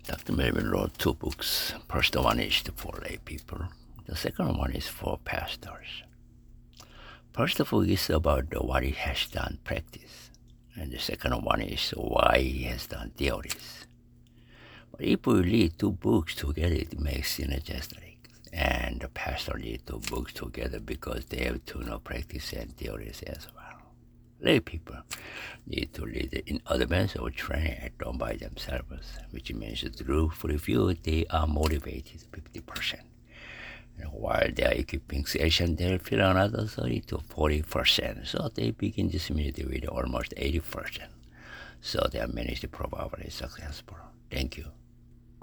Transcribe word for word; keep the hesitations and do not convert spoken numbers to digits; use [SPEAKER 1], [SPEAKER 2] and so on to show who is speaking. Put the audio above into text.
[SPEAKER 1] Doctor Melvin wrote two books. First one is for lay people. The second one is for pastors. First book is about what he has done practice, and the second one is why he has done theories. But if we read two books together, it makes synergistic. And the pastor read two books together because they have to know practice and theories as well. Lay people need to read in advance of training and done by themselves, which means through review they are motivated fifty percent. And while they are equipping session, they'll feel another thirty to forty percent. So they begin this minute with almost eighty percent. So they are managed probably successful. Thank you.